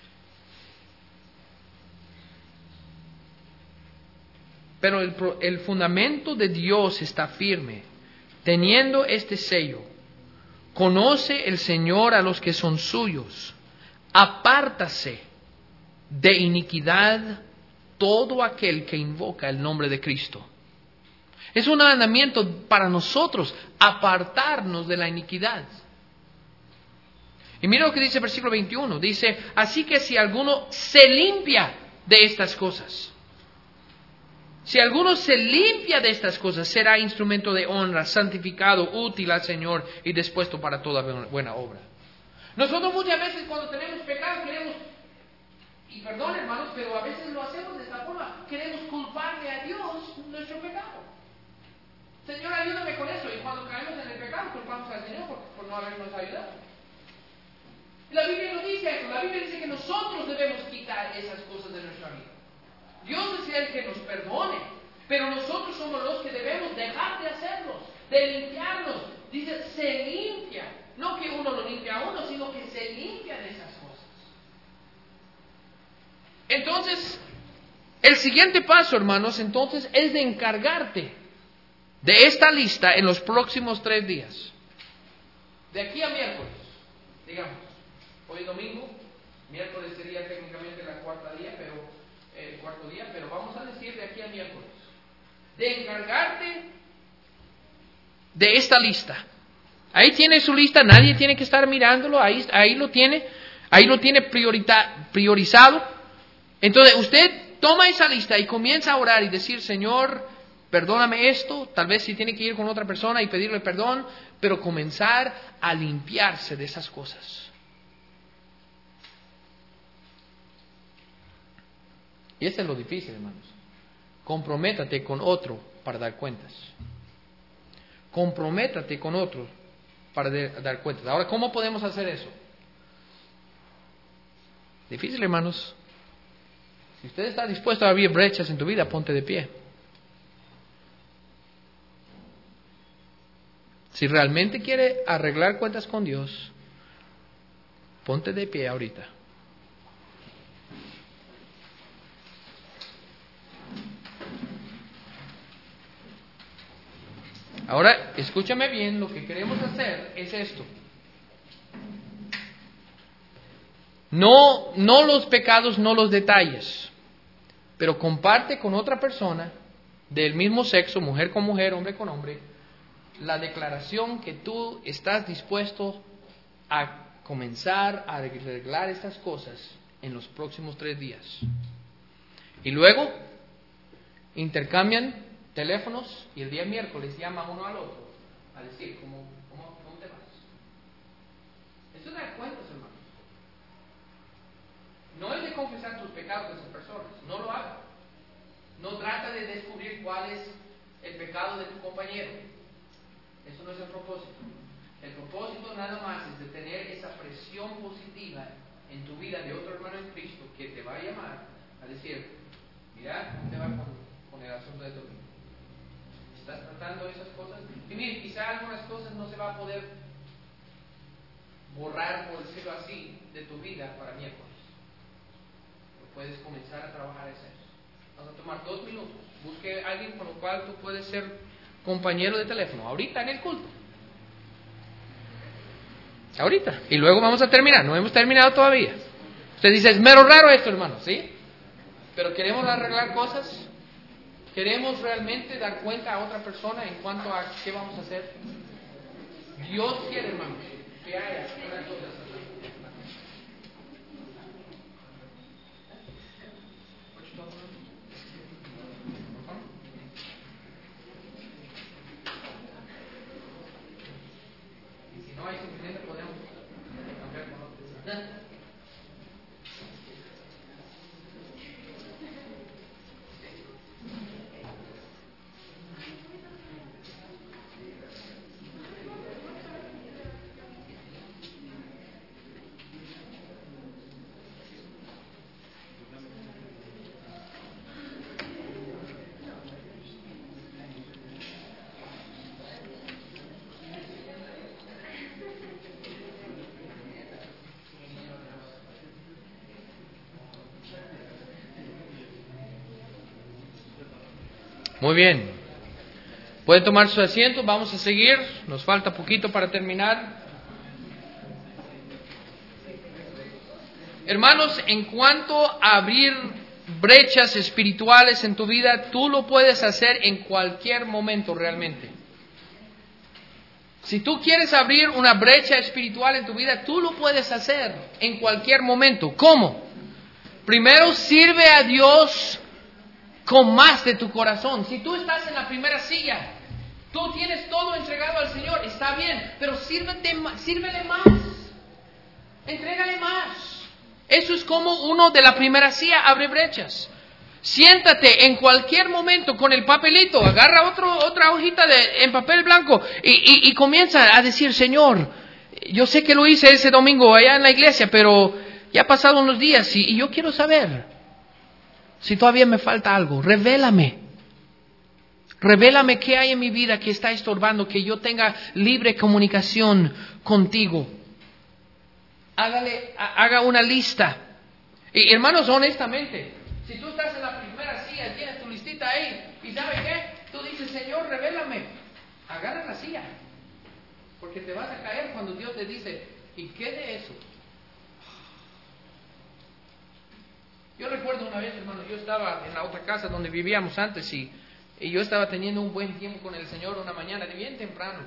pero el fundamento de Dios está firme, teniendo este sello: conoce el Señor a los que son suyos, apártase de iniquidad todo aquel que invoca el nombre de Cristo. Es un mandamiento para nosotros, apartarnos de la iniquidad. Y mira lo que dice el versículo 21, dice: así que si alguno se limpia de estas cosas, si alguno se limpia de estas cosas, será instrumento de honra, santificado, útil al Señor y dispuesto para toda buena obra. Nosotros muchas veces cuando tenemos pecado queremos, y perdón hermanos, pero a veces lo hacemos de esta forma, queremos culparle a Dios nuestro pecado. Señor, ayúdame con eso. Y cuando caemos en el pecado, culpamos al Señor por no habernos ayudado. La Biblia no dice eso. La Biblia dice que nosotros debemos quitar esas cosas de nuestra vida. Dios es el que nos perdone, pero nosotros somos los que debemos dejar de hacerlos, de limpiarnos. Dice, se limpia. No que uno lo limpia a uno, sino que se limpia de esas cosas. Entonces, el siguiente paso, hermanos, entonces es de encargarte de esta lista en los próximos 3 días. De aquí a miércoles, digamos. Hoy es domingo, miércoles sería técnicamente el cuarto día, pero vamos a decir de aquí a miércoles. De encargarte de esta lista. Ahí tiene su lista, nadie tiene que estar mirándolo, ahí lo tiene priorizado. Entonces usted toma esa lista y comienza a orar y decir, Señor, perdóname esto, tal vez si tiene que ir con otra persona y pedirle perdón, pero comenzar a limpiarse de esas cosas. Y eso es lo difícil, hermanos. Comprométate con otro para dar cuentas. Comprométate con otro para dar cuentas. Ahora, ¿cómo podemos hacer eso? Difícil, hermanos. Si usted está dispuesto a abrir brechas en tu vida, ponte de pie. Si realmente quiere arreglar cuentas con Dios, ponte de pie ahorita. Ahora, escúchame bien, lo que queremos hacer es esto. No los pecados, no los detalles, pero comparte con otra persona del mismo sexo, mujer con mujer, hombre con hombre, la declaración que tú estás dispuesto a comenzar a arreglar estas cosas en los próximos 3 días. Y luego intercambian teléfonos y el día miércoles llama uno al otro a decir, ¿cómo te vas? Eso da cuentas, hermanos. No es de confesar tus pecados a esas personas, no lo haga. No trata de descubrir cuál es el pecado de tu compañero. Eso no es el propósito. El propósito nada más es de tener esa presión positiva en tu vida de otro hermano en Cristo que te va a llamar a decir, mira, ¿cómo te va con el asunto de tu vida? ¿Estás tratando esas cosas? Y mire, quizá algunas cosas no se va a poder borrar, por decirlo así, de tu vida para miércoles. Puedes comenzar a trabajar eso. Vamos a tomar 2 minutos. Busque a alguien con el cual tú puedes ser compañero de teléfono. Ahorita en el culto. Ahorita. Y luego vamos a terminar. No hemos terminado todavía. Usted dice, es mero raro esto, hermano. ¿Sí? Pero queremos arreglar cosas. Queremos realmente dar cuenta a otra persona en cuanto a qué vamos a hacer. Dios quiere, hermano, que haya una cosa. No hay suficiente, podemos cambiar con otros. Muy bien. Pueden tomar su asiento, vamos a seguir. Nos falta poquito para terminar. Hermanos, en cuanto a abrir brechas espirituales en tu vida, tú lo puedes hacer en cualquier momento realmente. Si tú quieres abrir una brecha espiritual en tu vida, tú lo puedes hacer en cualquier momento. ¿Cómo? Primero, sirve a Dios con más de tu corazón. Si tú estás en la primera silla, tú tienes todo entregado al Señor, está bien, pero sírvele más, entrégale más. Eso es como uno de la primera silla abre brechas. Siéntate en cualquier momento con el papelito, agarra otra hojita en papel blanco y comienza a decir, Señor, yo sé que lo hice ese domingo allá en la iglesia, pero ya han pasado unos días y yo quiero saber si todavía me falta algo. Revélame qué hay en mi vida que está estorbando, que yo tenga libre comunicación contigo. Haga una lista. Y hermanos, honestamente, si tú estás en la primera silla, tienes tu listita ahí, y ¿sabes qué? Tú dices, Señor, revélame. Agarra la silla, porque te vas a caer cuando Dios te dice, ¿y qué de eso? Yo recuerdo una vez, hermano, yo estaba en la otra casa donde vivíamos antes y yo estaba teniendo un buen tiempo con el Señor una mañana, de bien temprano.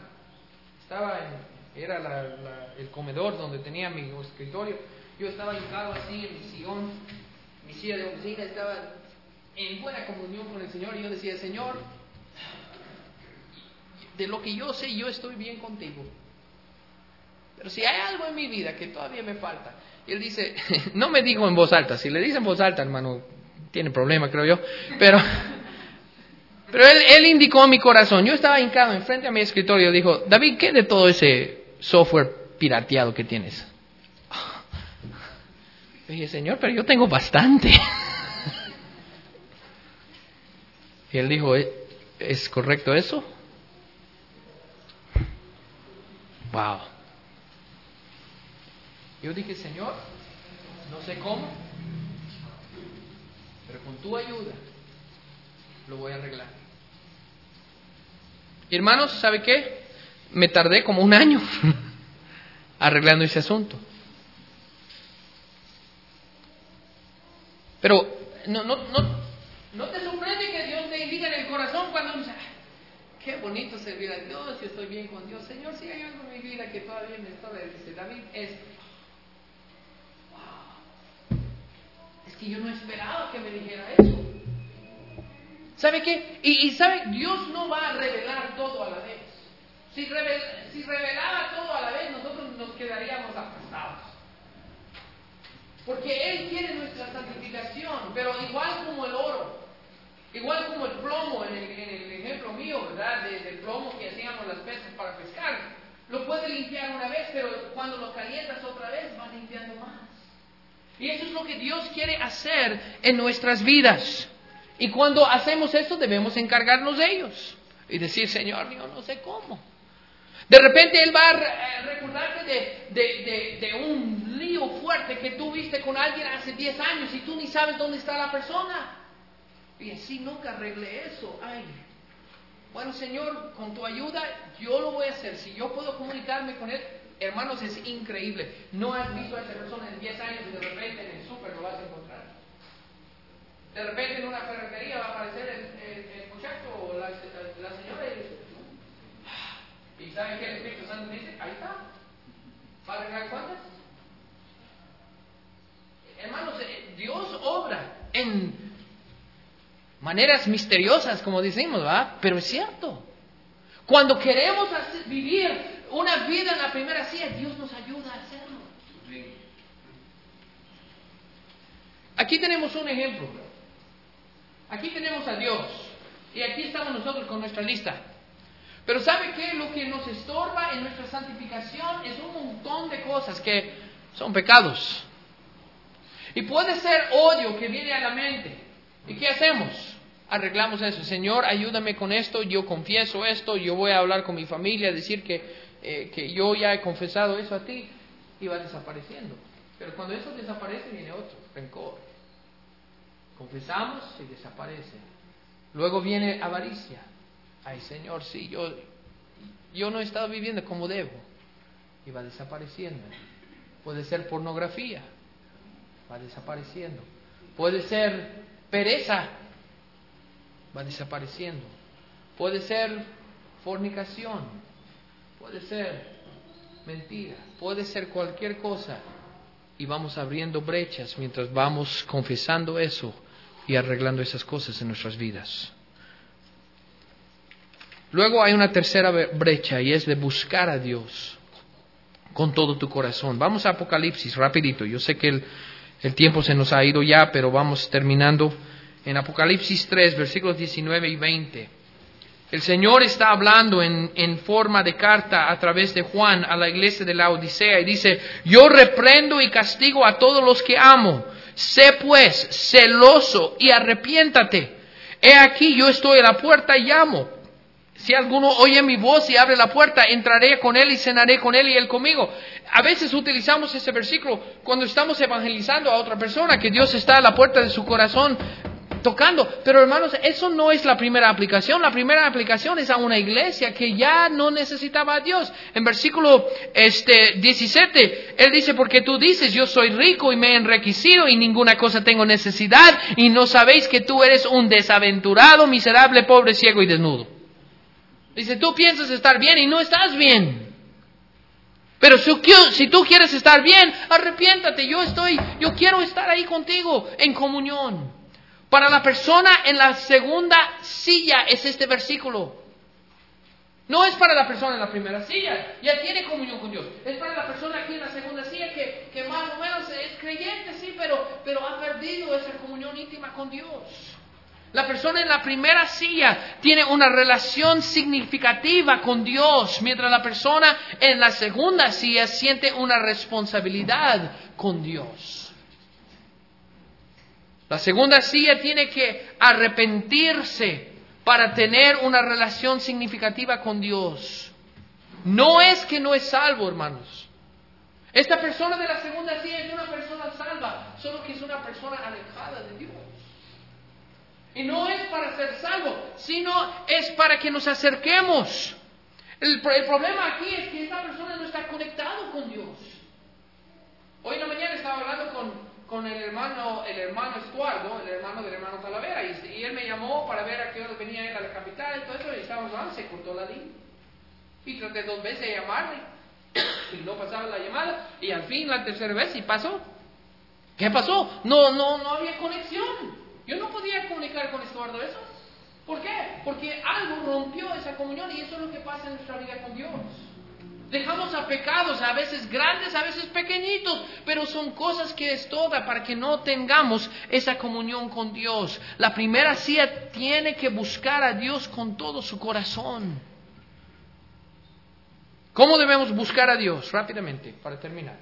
Era el comedor donde tenía mi escritorio. Yo estaba hincado así en mi sillón, mi silla de oficina, estaba en buena comunión con el Señor y yo decía, Señor, de lo que yo sé, yo estoy bien contigo. Pero si hay algo en mi vida que todavía me falta. Y él dice, no me digo en voz alta, si le dice en voz alta, hermano, tiene problema, creo yo. Pero él indicó en mi corazón, yo estaba hincado enfrente a mi escritorio, dijo, David, ¿qué de todo ese software pirateado que tienes? Le dije, Señor, pero yo tengo bastante. Y él dijo, ¿es correcto eso? Wow. Yo dije, Señor, no sé cómo, pero con tu ayuda lo voy a arreglar. Y hermanos, ¿sabe qué? Me tardé como 1 año arreglando ese asunto. Pero no te sorprende que Dios te indique en el corazón cuando dice, qué bonito servir a Dios, yo estoy bien con Dios. Señor, si hay algo en mi vida que todavía me estorba, dice David, es que yo no esperaba que me dijera eso. ¿Sabe qué? Y sabe, Dios no va a revelar todo a la vez. Si revelara todo a la vez, nosotros nos quedaríamos aplastados. Porque Él quiere nuestra santificación, pero igual como el oro, igual como el plomo, en el ejemplo mío, ¿verdad? Del plomo que hacíamos las pesas para pescar, lo puede limpiar una vez, pero cuando lo calientas otra vez, va limpiando más. Y eso es lo que Dios quiere hacer en nuestras vidas. Y cuando hacemos esto, debemos encargarnos de ellos y decir, Señor, yo no sé cómo. De repente Él va a recordarte de un lío fuerte que tuviste con alguien hace 10 años y tú ni sabes dónde está la persona. Y así nunca arreglé eso. Ay, bueno, Señor, con tu ayuda yo lo voy a hacer. Si yo puedo comunicarme con Él, hermanos, es increíble. No has visto a esa persona en 10 años y de repente en el súper lo vas a encontrar. De repente en una ferretería va a aparecer el muchacho o la señora y ¿saben qué el Espíritu Santo dice? Ahí está. ¿Va a arreglar cuentas? Hermanos, Dios obra en maneras misteriosas, como decimos, ¿verdad? Pero es cierto. Cuando queremos vivir una vida en la primera silla, Dios nos ayuda a hacerlo. Aquí tenemos un ejemplo. Aquí tenemos a Dios. Y aquí estamos nosotros con nuestra lista. Pero ¿sabe qué? Lo que nos estorba en nuestra santificación es un montón de cosas que son pecados. Y puede ser odio que viene a la mente. ¿Y qué hacemos? Arreglamos eso. Señor, ayúdame con esto, yo confieso esto, yo voy a hablar con mi familia, decir que yo ya he confesado eso a ti, y va desapareciendo. Pero cuando eso desaparece viene otro, rencor. Confesamos y desaparece. Luego viene avaricia. Ay, Señor, sí, yo no he estado viviendo como debo, y va desapareciendo. Puede ser pornografía, va desapareciendo. Puede ser pereza, va desapareciendo. Puede ser fornicación, puede ser mentira, puede ser cualquier cosa. Y vamos abriendo brechas mientras vamos confesando eso y arreglando esas cosas en nuestras vidas. Luego hay una tercera brecha y es de buscar a Dios con todo tu corazón. Vamos a Apocalipsis, rapidito. Yo sé que el tiempo se nos ha ido ya, pero vamos terminando. En Apocalipsis 3, versículos 19 y 20. El Señor está hablando en forma de carta a través de Juan a la iglesia de la Odisea y dice: yo reprendo y castigo a todos los que amo. Sé pues celoso y arrepiéntate. He aquí yo estoy a la puerta y llamo. Si alguno oye mi voz y abre la puerta, entraré con él y cenaré con él y él conmigo. A veces utilizamos ese versículo cuando estamos evangelizando a otra persona, que Dios está a la puerta de su corazón tocando. Pero hermanos, eso no es la primera aplicación. La primera aplicación es a una iglesia que ya no necesitaba a Dios. En versículo 17, Él dice: porque tú dices, yo soy rico y me he enriquecido y ninguna cosa tengo necesidad, y no sabéis que tú eres un desaventurado, miserable, pobre, ciego y desnudo. Dice, tú piensas estar bien y no estás bien. Pero si tú quieres estar bien, arrepiéntate. Yo quiero estar ahí contigo en comunión. Para la persona en la segunda silla es este versículo. No es para la persona en la primera silla, ya tiene comunión con Dios. Es para la persona aquí en la segunda silla que más o menos es creyente, sí, pero ha perdido esa comunión íntima con Dios. La persona en la primera silla tiene una relación significativa con Dios, mientras la persona en la segunda silla siente una responsabilidad con Dios. La segunda silla tiene que arrepentirse para tener una relación significativa con Dios. No es que no es salvo, hermanos. Esta persona de la segunda silla es una persona salva, solo que es una persona alejada de Dios. Y no es para ser salvo, sino es para que nos acerquemos. El problema aquí es que esta persona no está conectado con Dios. Hoy en la mañana estaba hablando con el hermano Estuardo, el hermano del hermano Talavera, y él me llamó para ver a qué hora venía él a la capital y todo eso, y estábamos hablando, se cortó la línea. Y traté 2 veces de llamarle, y no pasaba la llamada, y al fin la tercera vez sí pasó. ¿Qué pasó? No había conexión. Yo no podía comunicar con Estuardo eso. ¿Por qué? Porque algo rompió esa comunión, y eso es lo que pasa en nuestra vida con Dios. Dejamos a pecados, a veces grandes, a veces pequeñitos, pero son cosas que estorban para que no tengamos esa comunión con Dios. La primera silla tiene que buscar a Dios con todo su corazón. ¿Cómo debemos buscar a Dios? Rápidamente, para terminar.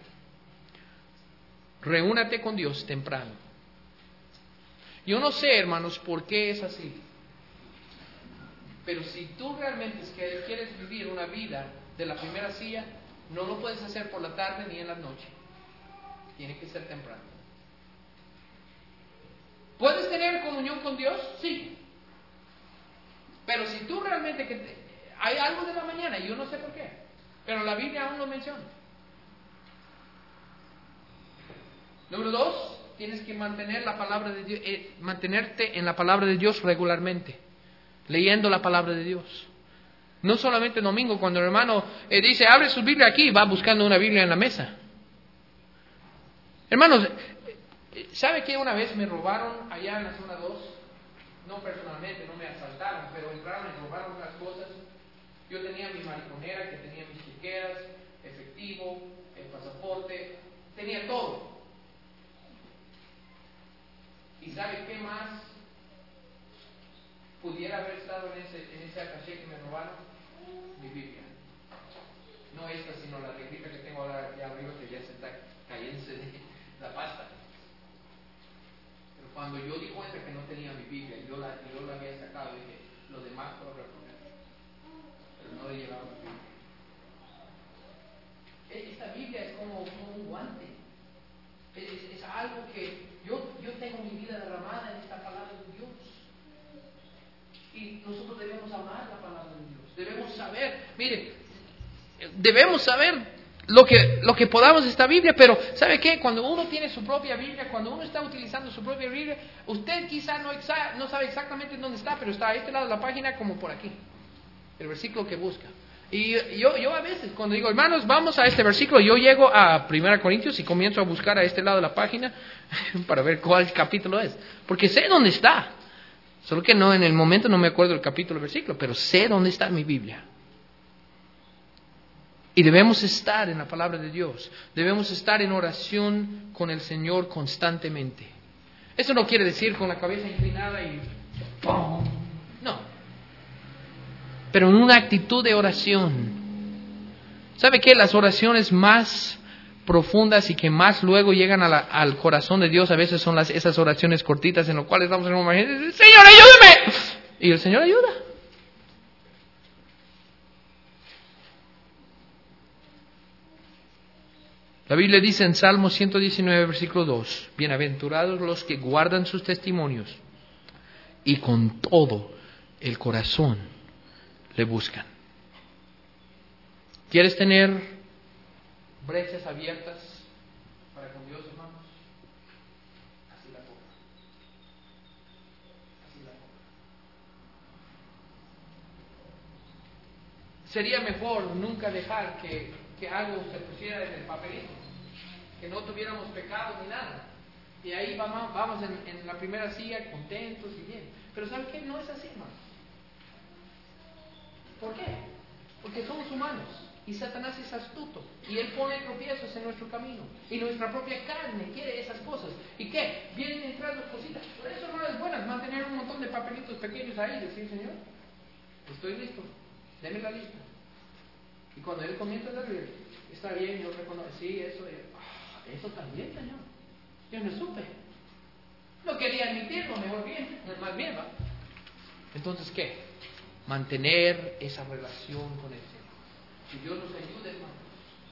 Reúnate con Dios temprano. Yo no sé, hermanos, por qué es así. Pero si tú realmente quieres vivir una vida de la primera silla, no lo puedes hacer por la tarde ni en la noche. Tiene que ser temprano. ¿Puedes tener comunión con Dios? Sí. Pero si tú realmente hay algo de la mañana, y yo no sé por qué, pero la Biblia aún lo menciona. Número 2, tienes que mantener la palabra de Dios, mantenerte en la palabra de Dios regularmente, leyendo la palabra de Dios. No solamente el domingo, cuando el hermano dice, abre su Biblia aquí, va buscando una Biblia en la mesa. Hermanos, ¿sabe que una vez me robaron allá en la zona 2? No personalmente, no me asaltaron, pero entraron y robaron unas cosas. Yo tenía mi mariconera, que tenía mis chequeras, efectivo, el pasaporte, tenía todo. ¿Y sabe qué más pudiera haber estado en ese attaché que me robaron? Mi Biblia. No esta, sino la negrita que tengo ahora aquí arriba, que ya se está cayéndose de la pasta. Pero cuando yo di cuenta que no tenía mi Biblia, yo la había sacado, dije, lo demás puedo reponer. Pero no le llevaba mi Biblia. Esta Biblia es como un guante. Es algo que yo tengo mi vida derramada en esta palabra de Dios. Y nosotros debemos amar la palabra de Dios. Debemos saber, mire, debemos saber lo que podamos de esta Biblia, pero ¿sabe qué? Cuando uno tiene su propia Biblia, cuando uno está utilizando su propia Biblia, usted quizá no sabe exactamente dónde está, pero está a este lado de la página como por aquí, el versículo que busca. Y yo a veces, cuando digo, hermanos, vamos a este versículo, yo llego a 1 Corintios y comienzo a buscar a este lado de la página para ver cuál capítulo es, porque sé dónde está. Solo que no, en el momento no me acuerdo del capítulo o versículo, pero sé dónde está mi Biblia. Y debemos estar en la palabra de Dios. Debemos estar en oración con el Señor constantemente. Eso no quiere decir con la cabeza inclinada y ¡pum! No. Pero en una actitud de oración. ¿Sabe qué? Las oraciones más profundas y que más luego llegan al corazón de Dios a veces son esas oraciones cortitas en las cuales estamos en una imagen y decimos, Señor, ayúdame. Y el Señor ayuda. La Biblia dice en Salmo 119, versículo 2, bienaventurados los que guardan sus testimonios y con todo el corazón le buscan. ¿Quieres tener brechas abiertas para con Dios, hermanos? Así la ponga. Así la ponga. Sería mejor nunca dejar que algo se pusiera en el papelito, que no tuviéramos pecado ni nada. Y ahí vamos en la primera silla contentos y bien. Pero ¿saben qué? No es así, hermanos. ¿Por qué? Porque somos humanos. Y Satanás es astuto. Y él pone tropiezos en nuestro camino. Y nuestra propia carne quiere esas cosas. ¿Y qué? Vienen entrando cositas. Por eso no es bueno mantener un montón de papelitos pequeños ahí y decir, Señor, estoy listo. Deme la lista. Y cuando él comienza a decir, está bien, yo reconozco, sí, eso también, Señor. Yo no supe. No quería admitirlo, mejor bien, más bien, ¿va? Entonces, ¿qué? Mantener esa relación con el Señor. Que Dios nos ayude, hermanos,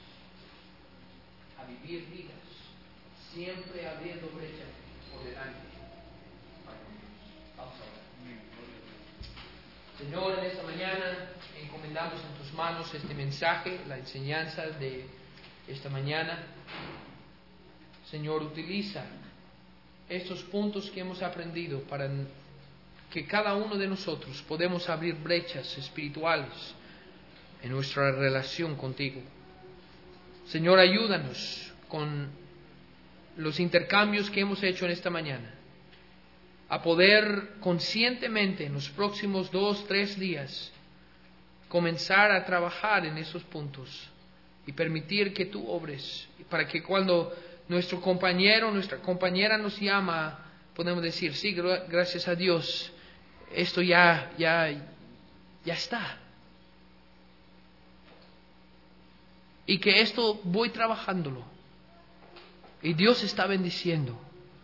a vivir vidas siempre abriendo brechas por delante para con Dios. Vamos a orar. Señor, en esta mañana encomendamos en tus manos este mensaje, la enseñanza de esta mañana. Señor, utiliza estos puntos que hemos aprendido para que cada uno de nosotros podamos abrir brechas espirituales en nuestra relación contigo. Señor, ayúdanos con los intercambios que hemos hecho en esta mañana a poder conscientemente en los próximos 2-3 días comenzar a trabajar en esos puntos y permitir que tú obres, para que cuando nuestro compañero, nuestra compañera nos llama, podemos decir, sí, gracias a Dios, esto ya está. Y que esto voy trabajándolo. Y Dios está bendiciendo.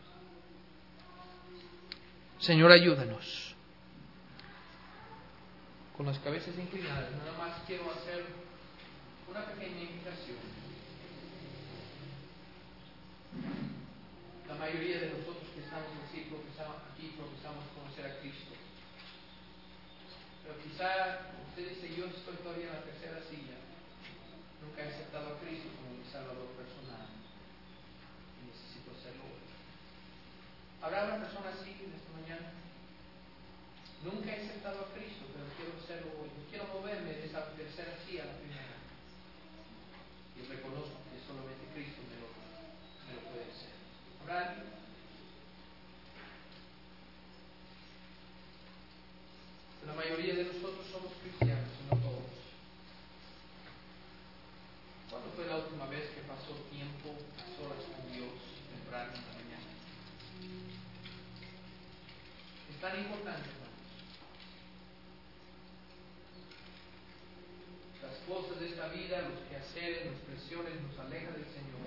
Señor, ayúdanos. Con las cabezas inclinadas, nada más quiero hacer sí, aquí profesamos conocer a Cristo. Pero quizá usted dice, yo estoy todavía en la tercera silla. Nunca he aceptado a Cristo como mi Salvador personal. Y necesito hacerlo hoy. ¿Habrá una persona así en esta mañana? Nunca he aceptado a Cristo, pero quiero hacerlo hoy. Quiero moverme de esa tercera silla a la primera. Y reconozco que solamente Cristo me lo puede hacer. ¿Habrá alguien? La mayoría de nosotros somos cristianos, no todos. ¿Cuándo fue la última vez que pasó tiempo a solas con Dios temprano en la mañana? Es tan importante, hermanos. Las cosas de esta vida, los quehaceres, las presiones nos alejan del Señor.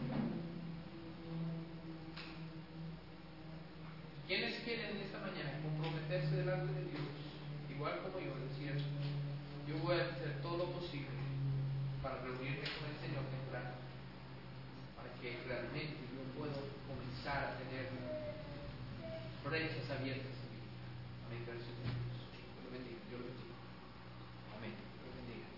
¿Quiénes quieren esta mañana comprometerse delante de Dios? Igual como yo, decir, yo voy a hacer todo lo posible para reunirme con el Señor temprano, para que realmente yo pueda comenzar a tener brechas abiertas en mi vida. Amén, gracias a Dios. Dios lo bendiga, Dios lo bendiga. Amén, Dios lo bendiga.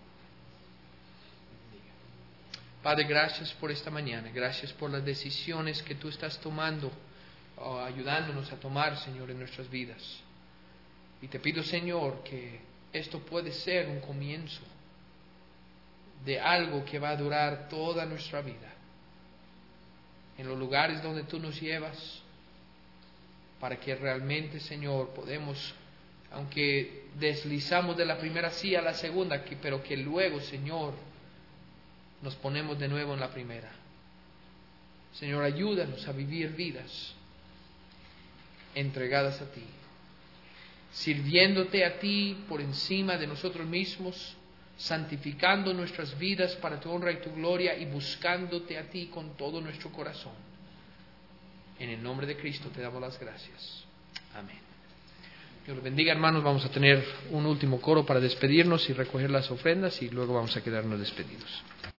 Padre, gracias por esta mañana, gracias por las decisiones que tú estás tomando, ayudándonos a tomar, Señor, en nuestras vidas. Y te pido, Señor, que esto puede ser un comienzo de algo que va a durar toda nuestra vida. En los lugares donde tú nos llevas, para que realmente, Señor, podemos, aunque deslizamos de la primera silla a la segunda, pero que luego, Señor, nos ponemos de nuevo en la primera. Señor, ayúdanos a vivir vidas entregadas a ti, sirviéndote a ti por encima de nosotros mismos, santificando nuestras vidas para tu honra y tu gloria y buscándote a ti con todo nuestro corazón. En el nombre de Cristo te damos las gracias. Amén. Dios los bendiga, hermanos. Vamos a tener un último coro para despedirnos y recoger las ofrendas y luego vamos a quedarnos despedidos.